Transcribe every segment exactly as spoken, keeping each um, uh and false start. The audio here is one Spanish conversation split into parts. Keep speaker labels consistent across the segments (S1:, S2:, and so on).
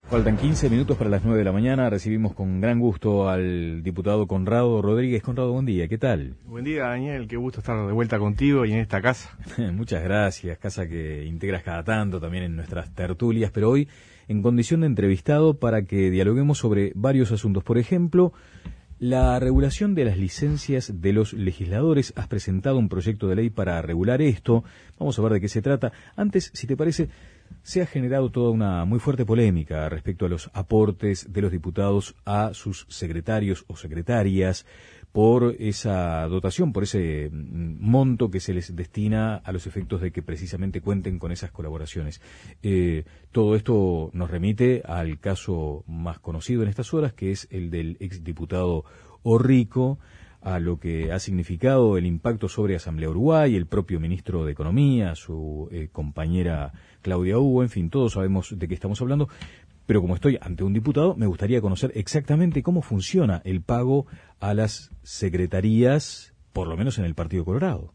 S1: Faltan quince minutos para las nueve de la mañana. Recibimos con gran gusto al diputado Conrado Rodríguez. Conrado, buen día. ¿Qué tal?
S2: Buen día, Daniel. Qué gusto estar de vuelta contigo y en esta casa.
S1: Muchas gracias. Casa que integras cada tanto también en nuestras tertulias, pero hoy en condición de entrevistado para que dialoguemos sobre varios asuntos. Por ejemplo, la regulación de las licencias de los legisladores. Has presentado un proyecto de ley para regular esto. Vamos a ver de qué se trata. Antes, si te parece, se ha generado toda una muy fuerte polémica respecto a los aportes de los diputados a sus secretarios o secretarias por esa dotación, por ese monto que se les destina a los efectos de que precisamente cuenten con esas colaboraciones. Eh, todo esto nos remite al caso más conocido en estas horas, que es el del exdiputado Orrico, a lo que ha significado el impacto sobre Asamblea Uruguay, el propio ministro de Economía, su eh, compañera Claudia Hugo, en fin, todos sabemos de qué estamos hablando, pero como estoy ante un diputado, me gustaría conocer exactamente cómo funciona el pago a las secretarías, por lo menos en el Partido Colorado.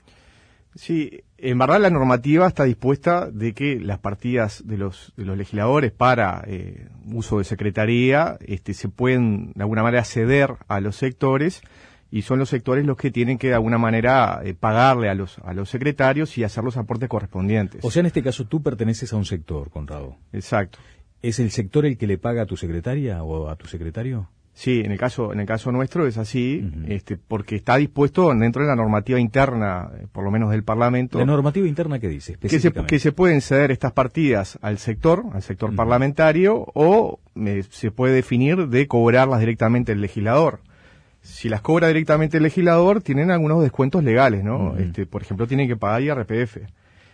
S2: Sí, en verdad la normativa está dispuesta de que las partidas de los de los legisladores para eh, uso de secretaría este, se pueden de alguna manera ceder a los sectores, y son los sectores los que tienen que de alguna manera eh, pagarle a los a los secretarios y hacer los aportes correspondientes.
S1: O sea, en este caso tú perteneces a un sector, Conrado.
S2: Exacto.
S1: ¿Es el sector el que le paga a tu secretaria o a tu secretario?
S2: Sí, en el caso en el caso nuestro es así,
S1: Uh-huh.
S2: este, porque está dispuesto dentro de la normativa interna, eh, por lo menos del Parlamento.
S1: ¿La normativa interna qué dice
S2: Que se,
S1: específicamente?
S2: que se pueden ceder estas partidas al sector, al sector
S1: Uh-huh.
S2: parlamentario, o eh, se puede definir de cobrarlas directamente el legislador. Si las cobra directamente el legislador, tienen algunos descuentos legales, ¿no?
S1: Uh-huh.
S2: Este, por ejemplo, tienen que pagar I R P F.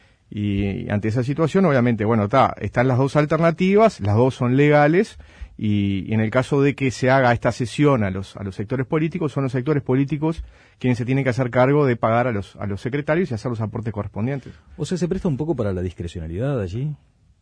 S2: Y ante esa situación, obviamente, bueno, está, están las dos alternativas, las dos son legales, y, y en el caso de que se haga esta cesión a los a los sectores políticos, son los sectores políticos quienes se tienen que hacer cargo de pagar a los a los secretarios y hacer los aportes correspondientes.
S1: O sea, ¿se presta un poco para la discrecionalidad allí?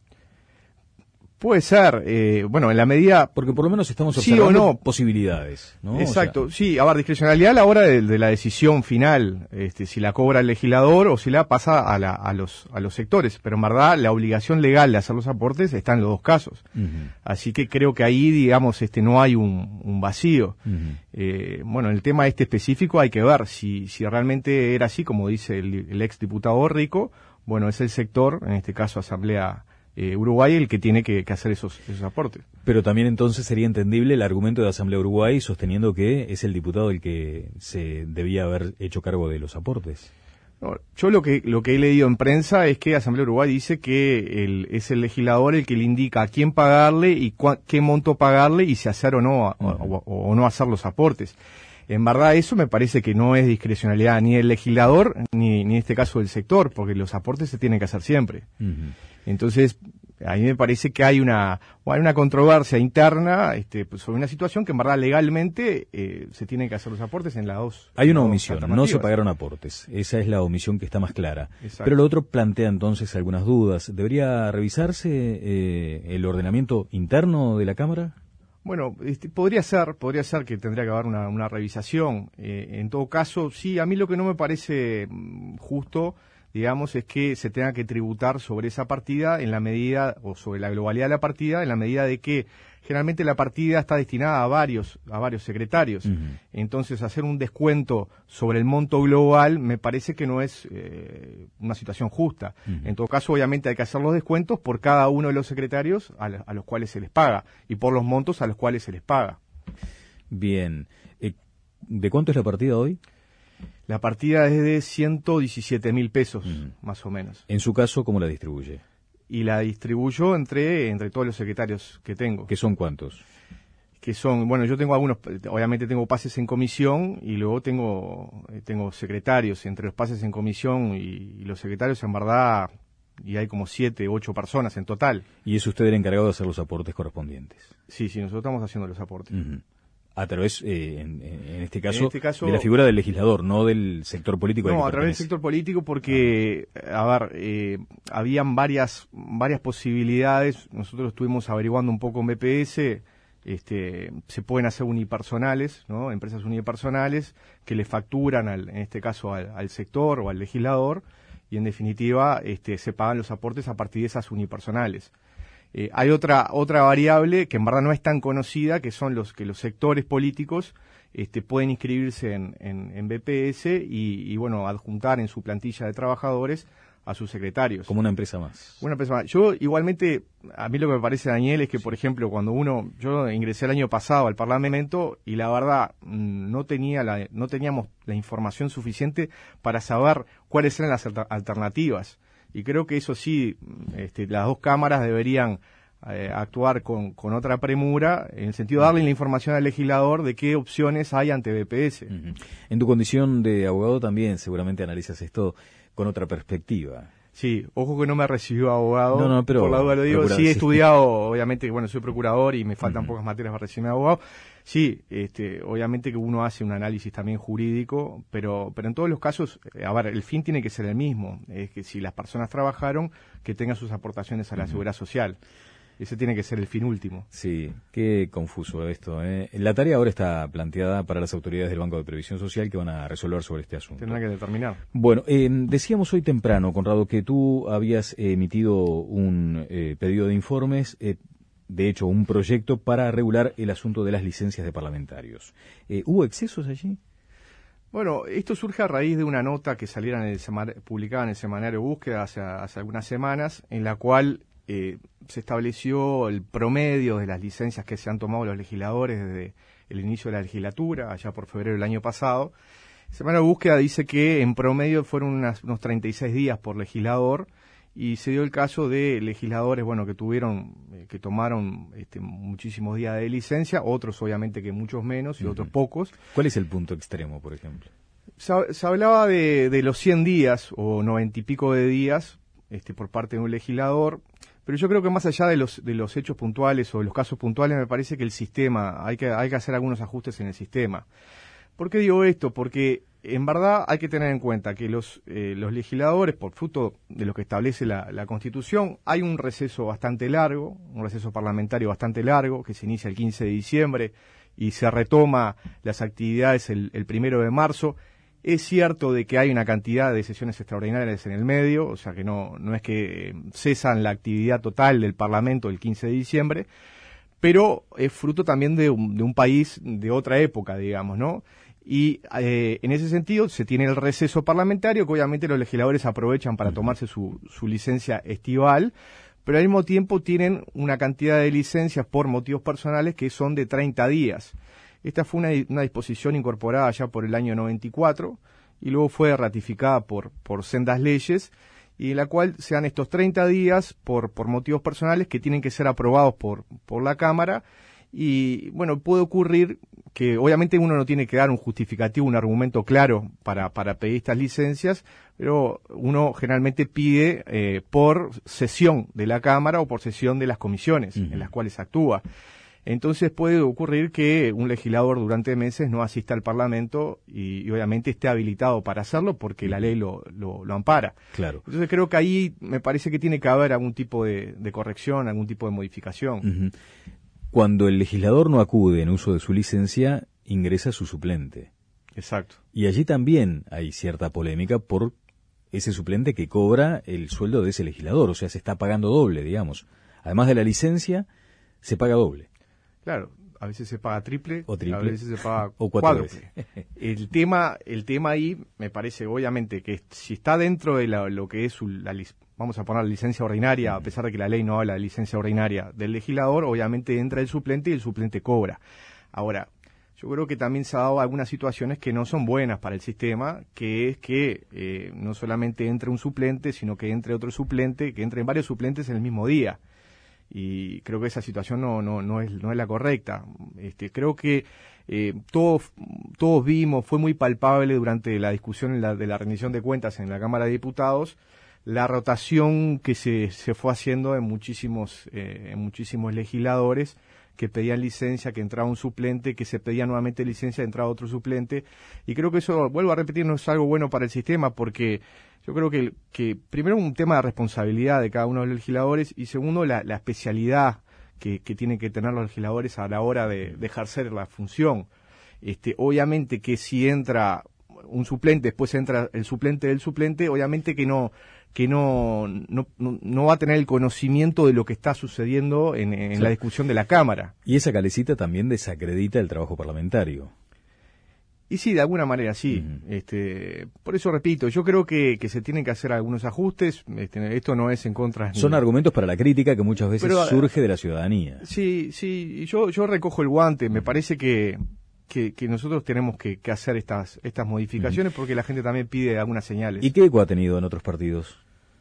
S2: Puede ser, eh, bueno, en la medida...
S1: Porque por lo menos estamos
S2: sí
S1: observando
S2: o no.
S1: posibilidades, ¿no?
S2: Exacto,
S1: O sea,
S2: sí, a ver, discrecionalidad a la hora de, de la decisión final, este, si la cobra el legislador o si la pasa a, la, a, los, a los sectores, pero en verdad la obligación legal de hacer los aportes está en los dos casos.
S1: uh-huh.
S2: Así que creo que ahí, digamos, este, no hay un, un vacío.
S1: Uh-huh.
S2: Eh, bueno, en el tema este específico hay que ver si, si realmente era así, como dice el, el ex diputado Rico. Bueno, es el sector, en este caso Asamblea Eh, Uruguay, el que tiene que, que hacer esos, esos aportes.
S1: Pero también entonces sería entendible el argumento de Asamblea Uruguay sosteniendo que es el diputado el que se debía haber hecho cargo de los aportes.
S2: No, yo lo que lo que he leído en prensa es que Asamblea Uruguay dice que el, es el legislador el que le indica a quién pagarle y cua, qué monto pagarle y si hacer o no, uh-huh. o, o, o no hacer los aportes. En verdad eso me parece que no es discrecionalidad ni del legislador ni, ni en este caso del sector, porque los aportes se tienen que hacer siempre.
S1: Uh-huh.
S2: Entonces, a mí me parece que hay una hay una controversia interna este, pues, sobre una situación que en verdad legalmente eh, se tienen que hacer los aportes en las dos.
S1: Hay una
S2: dos
S1: omisión, no se pagaron aportes. Esa es la omisión que está más clara.
S2: Exacto.
S1: Pero lo otro plantea entonces algunas dudas. ¿Debería revisarse eh, el ordenamiento interno de la Cámara?
S2: Bueno, este, podría ser, podría ser que tendría que haber una, una revisación. Eh, en todo caso, sí, a mí lo que no me parece justo, digamos, es que se tenga que tributar sobre esa partida en la medida, o sobre la globalidad de la partida, en la medida de que generalmente la partida está destinada a varios, a varios secretarios. Uh-huh. Entonces, hacer un descuento sobre el monto global me parece que no es eh, una situación justa. Uh-huh. En todo caso, obviamente hay que hacer los descuentos por cada uno de los secretarios a, a los cuales se les paga y por los montos a los cuales se les paga.
S1: Bien. Eh, ¿De cuánto es la partida hoy?
S2: La partida es de ciento diecisiete mil pesos, uh-huh. más o menos.
S1: En su caso, ¿cómo la distribuye?
S2: Y la distribuyo entre entre todos los secretarios que tengo.
S1: ¿Qué son cuántos?
S2: Que son, bueno, yo tengo algunos, obviamente tengo pases en comisión y luego tengo tengo secretarios. Entre los pases en comisión y, y los secretarios, en verdad, y hay como siete, ocho personas en total.
S1: ¿Y es usted el encargado de hacer los aportes correspondientes?
S2: Sí, sí, nosotros estamos haciendo los aportes.
S1: Uh-huh. A través, eh, en, en, este caso,
S2: en este caso,
S1: de la figura del legislador, no del sector político.
S2: No,
S1: al que
S2: a través del sector político porque, ah. a ver, eh, habían varias varias posibilidades. Nosotros estuvimos averiguando un poco en B P S, este, se pueden hacer unipersonales, ¿no? Empresas unipersonales que le facturan, al, en este caso, al, al sector o al legislador, y en definitiva este, se pagan los aportes a partir de esas unipersonales. Eh, hay otra otra variable que en verdad no es tan conocida, que son los que los sectores políticos este, pueden inscribirse en, en, en B P S y, y, bueno, adjuntar en su plantilla de trabajadores a sus secretarios.
S1: Como una empresa más.
S2: Una empresa más. Yo, igualmente, a mí lo que me parece, Daniel, es que, por ejemplo, cuando uno, yo ingresé el año pasado al Parlamento y la verdad no tenía la, no teníamos la información suficiente para saber cuáles eran las alter- alternativas. Y creo que eso sí, este, las dos cámaras deberían eh, actuar con, con otra premura, en el sentido de darle la información al legislador de qué opciones hay ante B P S.
S1: Uh-huh. En tu condición de abogado también seguramente analizas esto con otra perspectiva.
S2: Sí, ojo que no me recibió abogado,
S1: no, no, pero
S2: por la duda lo digo, sí he
S1: sí.
S2: estudiado, obviamente, bueno, soy procurador y me faltan
S1: Uh-huh.
S2: pocas materias para recibirme abogado. Sí, este, obviamente que uno hace un análisis también jurídico, pero, pero en todos los casos, a ver, el fin tiene que ser el mismo, es que si las personas trabajaron, que tengan sus aportaciones a la uh-huh. seguridad social. Ese tiene que ser el fin último.
S1: Sí, qué confuso esto, ¿eh? La tarea ahora está planteada para las autoridades del Banco de Previsión Social que van a resolver sobre este asunto.
S2: Tendrán que determinar.
S1: Bueno, eh, decíamos hoy temprano, Conrado, que tú habías emitido un eh, pedido de informes, eh, de hecho, un proyecto para regular el asunto de las licencias de parlamentarios. Eh, ¿Hubo excesos allí?
S2: Bueno, esto surge a raíz de una nota que saliera en el semana, publicada en el semanario Búsqueda hace, hace algunas semanas, en la cual Eh, se estableció el promedio de las licencias que se han tomado los legisladores desde el inicio de la legislatura, allá por febrero del año pasado. Semana de Búsqueda dice que en promedio fueron unas, unos treinta y seis días por legislador, y se dio el caso de legisladores, bueno, que tuvieron, eh, que tomaron este, muchísimos días de licencia, otros obviamente que muchos menos y uh-huh. otros pocos.
S1: ¿Cuál es el punto extremo, por ejemplo?
S2: Se, se hablaba de, de los cien días o noventa y pico de días este, por parte de un legislador. Pero yo creo que más allá de los de los hechos puntuales o de los casos puntuales, me parece que el sistema, hay que hay que hacer algunos ajustes en el sistema. ¿Por qué digo esto? Porque en verdad hay que tener en cuenta que los eh, los legisladores, por fruto de lo que establece la, la Constitución, hay un receso bastante largo, un receso parlamentario bastante largo, que se inicia el quince de diciembre y se retoma las actividades el, el primero de marzo. Es cierto de que hay una cantidad de sesiones extraordinarias en el medio, o sea que no, no es que cesan la actividad total del Parlamento el quince de diciembre, pero es fruto también de un, de un país de otra época, digamos, ¿no? Y eh, en ese sentido se tiene el receso parlamentario, que obviamente los legisladores aprovechan para tomarse su, su licencia estival, pero al mismo tiempo tienen una cantidad de licencias por motivos personales que son de treinta días. Esta fue una, una disposición incorporada ya por el año noventa y cuatro y luego fue ratificada por, por sendas leyes, y en la cual se dan estos treinta días por, por motivos personales que tienen que ser aprobados por, por la Cámara. Y bueno, puede ocurrir que obviamente uno no tiene que dar un justificativo, un argumento claro para, para pedir estas licencias, pero uno generalmente pide eh, por sesión de la Cámara o por sesión de las comisiones uh-huh. en las cuales actúa. Entonces puede ocurrir que un legislador durante meses no asista al Parlamento y, y obviamente esté habilitado para hacerlo porque la ley lo, lo, lo ampara.
S1: Claro.
S2: Entonces creo que ahí me parece que tiene que haber algún tipo de, de corrección, algún tipo de modificación.
S1: Uh-huh. Cuando el legislador no acude en uso de su licencia, ingresa su suplente.
S2: Exacto.
S1: Y allí también hay cierta polémica por ese suplente que cobra el sueldo de ese legislador, o sea, se está pagando doble, digamos. Además de la licencia, se paga doble.
S2: Claro, a veces se paga triple,
S1: o triple,
S2: a veces se paga
S1: o
S2: cuádruple. El tema, el tema ahí me parece obviamente que si está dentro de la, lo que es su, la, vamos a poner la licencia ordinaria, a pesar de que la ley no habla de licencia ordinaria del legislador, obviamente entra el suplente y el suplente cobra. Ahora, yo creo que también se ha dado algunas situaciones que no son buenas para el sistema, que es que eh, no solamente entre un suplente, sino que entre otro suplente, que entren varios suplentes en el mismo día. Y creo que esa situación no no no es no es la correcta. Este, creo que eh, todos todos vimos, fue muy palpable durante la discusión en la, de la rendición de cuentas en la Cámara de Diputados, la rotación que se se fue haciendo en muchísimos eh, en muchísimos legisladores que pedían licencia, que entraba un suplente, que se pedía nuevamente licencia, entraba otro suplente, y creo que eso, vuelvo a repetir, no es algo bueno para el sistema, porque yo creo que, que primero un tema de responsabilidad de cada uno de los legisladores, y segundo la, la especialidad que, que tienen que tener los legisladores a la hora de, de ejercer la función. Este, obviamente que si entra un suplente, después entra el suplente del suplente, obviamente que no que no no, no, no va a tener el conocimiento de lo que está sucediendo en, en sí. la discusión de la Cámara.
S1: Y esa calecita también desacredita el trabajo parlamentario.
S2: Y sí, de alguna manera sí. Uh-huh. Este, por eso repito, yo creo que, que se tienen que hacer algunos ajustes. Este, esto no es en contra.
S1: Son ni... argumentos para la crítica que muchas veces Pero, surge de la ciudadanía.
S2: Sí, sí. Yo, yo recojo el guante. Me parece que, que, que nosotros tenemos que, que hacer estas, estas modificaciones uh-huh. porque la gente también pide algunas señales.
S1: ¿Y qué eco ha tenido en otros partidos?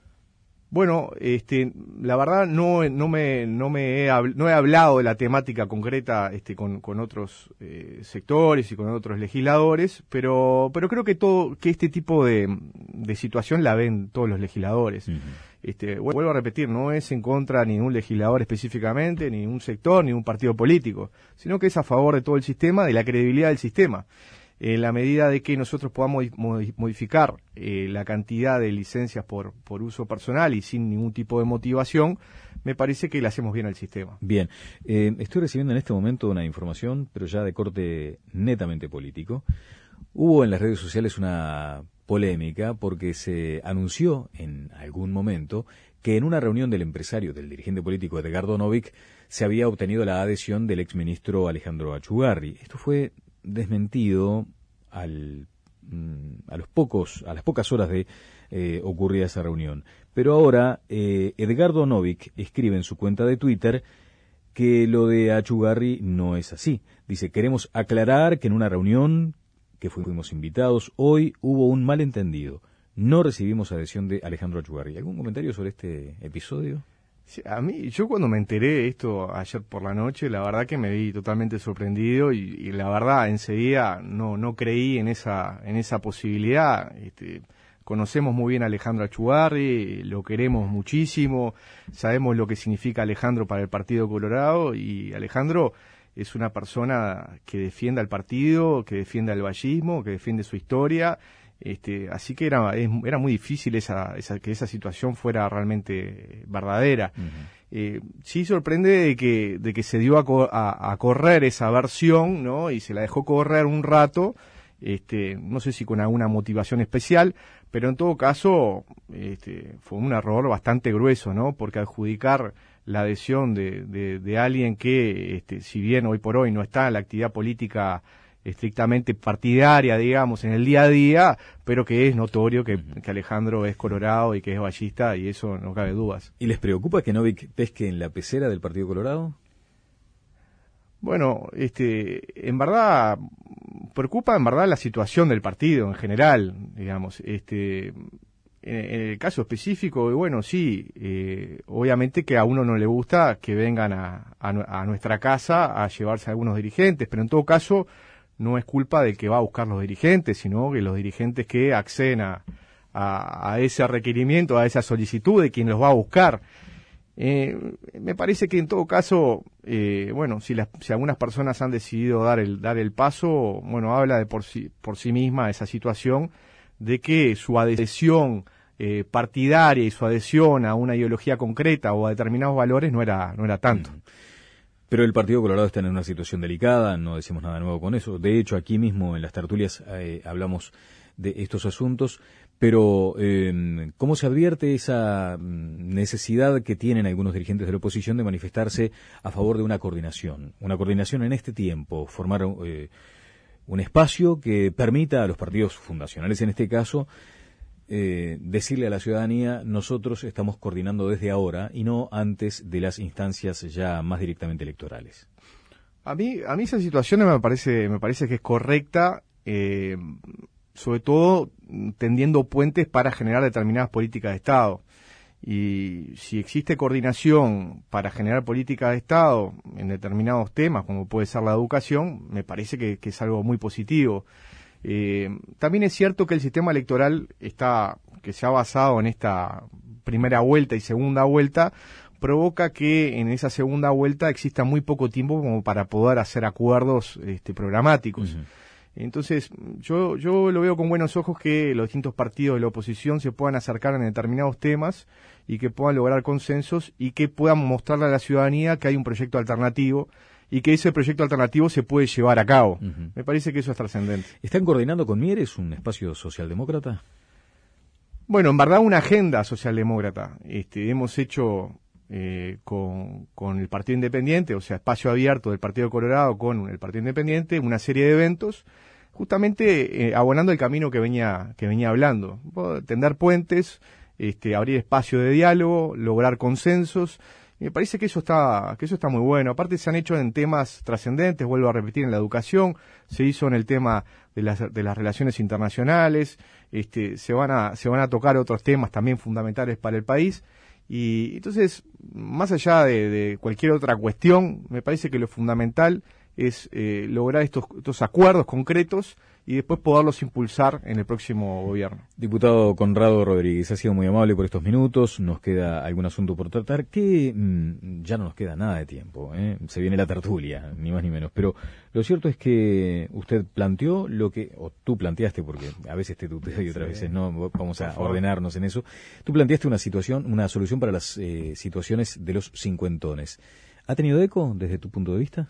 S2: Bueno, este, la verdad no, no me, no me he, no he hablado de la temática concreta, este, con, con otros eh, sectores y con otros legisladores, pero, pero creo que todo, que este tipo de, de situación la ven todos los legisladores. Uh-huh. Este, vuelvo a repetir, no es en contra ni de un legislador específicamente, ni de un sector, ni de un partido político, sino que es a favor de todo el sistema, de la credibilidad del sistema. En la medida de que nosotros podamos modificar eh, la cantidad de licencias por, por uso personal y sin ningún tipo de motivación, me parece que le hacemos bien al sistema.
S1: Bien, eh, estoy recibiendo en este momento una información, pero ya de corte netamente político. Hubo en las redes sociales una polémica porque se anunció en algún momento que en una reunión del empresario, del dirigente político Edgardo Novic, se había obtenido la adhesión del exministro Alejandro Achugarri. Esto fue desmentido al, a los pocos a las pocas horas de eh, ocurrida esa reunión. Pero ahora eh, Edgardo Novic escribe en su cuenta de Twitter que lo de Achugarri no es así. Dice: queremos aclarar que en una reunión que fuimos invitados hoy hubo un malentendido. No recibimos adhesión de Alejandro Achugarri. ¿Algún comentario sobre este episodio?
S2: Sí, a mí, yo cuando me enteré de esto ayer por la noche, la verdad que me vi totalmente sorprendido y, y la verdad enseguida no no creí en esa en esa posibilidad. Este, conocemos muy bien a Alejandro Achugarri, lo queremos muchísimo, sabemos lo que significa Alejandro para el Partido Colorado y Alejandro es una persona que defiende al partido, que defiende al vallismo, que defiende su historia. Este, así que era es, era muy difícil esa, esa que esa situación fuera realmente verdadera. Uh-huh. Eh, sí sorprende de que de que se dio a, co- a, a correr esa versión, ¿no? Y se la dejó correr un rato, este, no sé si con alguna motivación especial, pero en todo caso este, fue un error bastante grueso, ¿no? Porque adjudicar la adhesión de, de, de alguien que, este, si bien hoy por hoy no está en la actividad política estrictamente partidaria, digamos, en el día a día, pero que es notorio que, uh-huh. que Alejandro es colorado y que es vallista, y eso no cabe dudas.
S1: ¿Y les preocupa que Novic pesque en la pecera del Partido Colorado?
S2: Bueno, este, en verdad, preocupa en verdad la situación del partido en general, digamos, este... En el caso específico, bueno, sí, eh, obviamente que a uno no le gusta que vengan a, a, a nuestra casa a llevarse a algunos dirigentes, pero en todo caso no es culpa del que va a buscar los dirigentes, sino que los dirigentes que acceden a, a, a ese requerimiento, a esa solicitud de quien los va a buscar. Eh, me parece que en todo caso, eh, bueno, si, las, si algunas personas han decidido dar el, dar el paso, bueno, habla de por sí, por sí misma esa situación de que su adhesión eh, partidaria y su adhesión a una ideología concreta o a determinados valores no era, no era tanto.
S1: Pero el Partido Colorado está en una situación delicada, no decimos nada nuevo con eso. De hecho, aquí mismo en las tertulias eh, hablamos de estos asuntos, pero eh, ¿cómo se advierte esa necesidad que tienen algunos dirigentes de la oposición de manifestarse a favor de una coordinación? Una coordinación en este tiempo, formar eh, un espacio que permita a los partidos fundacionales, en este caso, eh, decirle a la ciudadanía: nosotros estamos coordinando desde ahora y no antes de las instancias ya más directamente electorales.
S2: A mí, a mí esa situación me parece, me parece que es correcta, eh, sobre todo tendiendo puentes para generar determinadas políticas de Estado. Y si existe coordinación para generar políticas de Estado en determinados temas, como puede ser la educación, me parece que, que es algo muy positivo. Eh, también es cierto que el sistema electoral está, que se ha basado en esta primera vuelta y segunda vuelta, provoca que en esa segunda vuelta exista muy poco tiempo como para poder hacer acuerdos este, programáticos. Uh-huh. Entonces, yo, yo lo veo con buenos ojos que los distintos partidos de la oposición se puedan acercar en determinados temas y que puedan lograr consensos y que puedan mostrarle a la ciudadanía que hay un proyecto alternativo y que ese proyecto alternativo se puede llevar a cabo.
S1: Uh-huh.
S2: Me parece que eso es trascendente.
S1: ¿Están coordinando con Mieres, un espacio socialdemócrata?
S2: Bueno, en verdad una agenda socialdemócrata. Este, hemos hecho eh, con, con el Partido Independiente, o sea, espacio abierto del Partido Colorado con el Partido Independiente, una serie de eventos, justamente eh, abonando el camino que venía, que venía hablando. Tender puentes, este, abrir espacio de diálogo, lograr consensos. Y me parece que eso está, que eso está muy bueno. Aparte se han hecho en temas trascendentes, vuelvo a repetir, en la educación, se hizo en el tema de las, de las relaciones internacionales, este, se van a, se van a tocar otros temas también fundamentales para el país. Y entonces, más allá de, de cualquier otra cuestión, me parece que lo fundamental es eh, lograr estos, estos acuerdos concretos y después poderlos impulsar en el próximo gobierno.
S1: Diputado Conrado Rodríguez, ha sido muy amable por estos minutos, nos queda algún asunto por tratar, que mmm, ya no nos queda nada de tiempo, ¿eh? Se viene la tertulia, ni más ni menos, pero lo cierto es que usted planteó lo que, o tú planteaste, porque a veces te tuteo y otras sí. veces no, vamos a ordenarnos en eso, tú planteaste una situación, una solución para las eh, situaciones de los cincuentones. ¿Ha tenido eco desde tu punto de vista?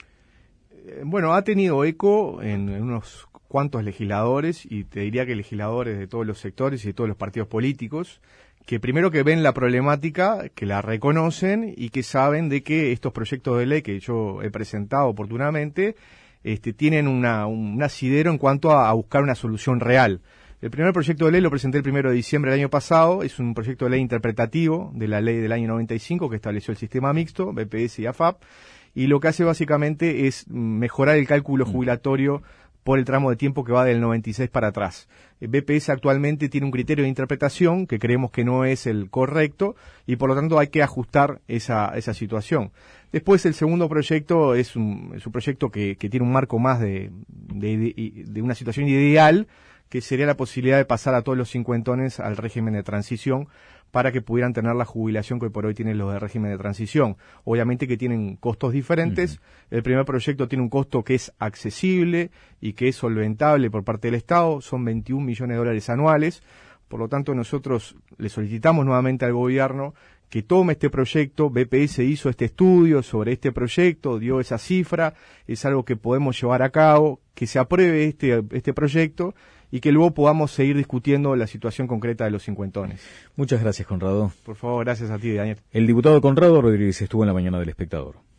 S2: Bueno, ha tenido eco en, en unos cuantos legisladores, y te diría que legisladores de todos los sectores y de todos los partidos políticos, que primero que ven la problemática, que la reconocen y que saben de que estos proyectos de ley que yo he presentado oportunamente este, tienen una, un asidero en cuanto a, a buscar una solución real. El primer proyecto de ley lo presenté el primero de diciembre del año pasado, es un proyecto de ley interpretativo de la ley del año noventa y cinco que estableció el sistema mixto, B P S y A F A P, y lo que hace básicamente es mejorar el cálculo jubilatorio por el tramo de tiempo que va del noventa y seis para atrás. El B P S actualmente tiene un criterio de interpretación que creemos que no es el correcto y por lo tanto hay que ajustar esa, esa situación. Después el segundo proyecto es un, es un proyecto que, que tiene un marco más de, de, de, de una situación ideal, que sería la posibilidad de pasar a todos los cincuentones al régimen de transición para que pudieran tener la jubilación que hoy por hoy tienen los de régimen de transición. Obviamente que tienen costos diferentes. Uh-huh. El primer proyecto tiene un costo que es accesible y que es solventable por parte del Estado, son veintiún millones de dólares anuales. Por lo tanto, nosotros le solicitamos nuevamente al gobierno que tome este proyecto. B P S hizo este estudio sobre este proyecto, dio esa cifra, es algo que podemos llevar a cabo, que se apruebe este, este proyecto y que luego podamos seguir discutiendo la situación concreta de los cincuentones.
S1: Muchas gracias, Conrado.
S2: Por favor, gracias a ti, Daniel.
S1: El diputado Conrado Rodríguez estuvo en la mañana del Espectador.